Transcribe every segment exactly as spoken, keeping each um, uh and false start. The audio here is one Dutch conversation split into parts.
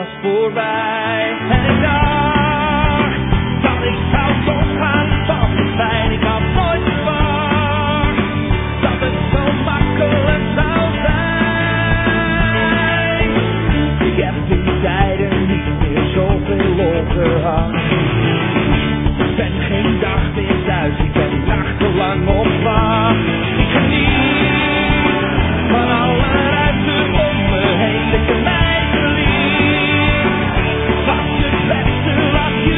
was voorbij. En ik dacht dat ik zou doodgaan van de pijn. Ik had nooit verwacht dat het zo makkelijk zou zijn. Ik heb die tijden niet meer zoveel opgehad. Ik ben geen dag meer thuis, ik ben nachtenlang op wacht. Ik geniet van alle ruimte om me heen. Dat je mij verliet, was het beste wat je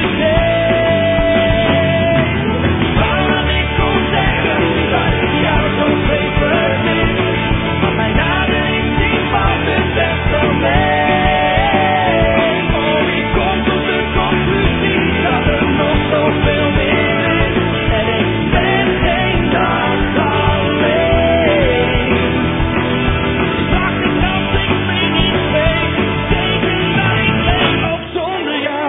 deed. Wou dat ik kon zeggen dat ik jou zo vreemd mis. Maar mijn nadering die valt het best wel mee. Oh, ik kom tot de conclusie dat er nog zoveel meer is. En ik ben geen dag alleen. Ik zag de kans, ik spring in twee. Zeker dat ik leef ook zonder jou.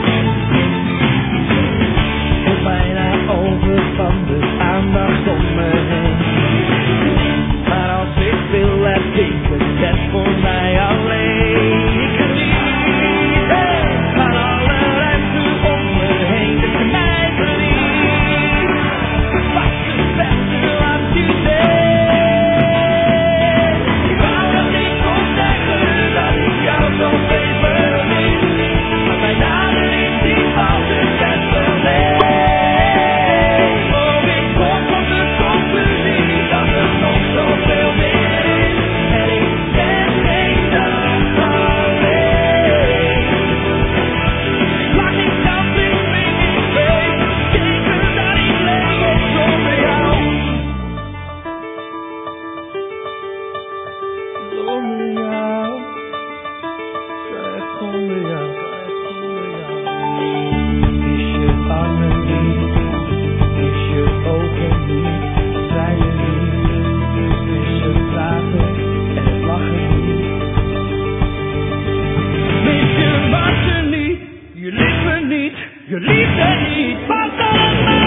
Ik bijna over van de aandacht om me heen. Maar als ik wil heb ik het net voor mij alleen. Ik geniet hey, van alle ruimte om me heen. Dat je mij verliet, was het beste wat je deed. Ik wou dat ik kon zeggen dat ik jou zo vreemd mis. Maar mijn nadering die valt het best wel mee. Oh, ik kom tot de conclusie dat er nog zoveel meer is. En ik ben geen dag alleen. Ik lag in kant, ik spring in twee. Zeker dat ik leef ook zonder jou. Zonder jou. Echt zonder jou. Echt zonder jou. Is je armen niet, is je ogen niet, zijn er niet, is je praten en het lachen niet. Mis je wassen niet, je lippen niet, je liefde niet, wat allemaal.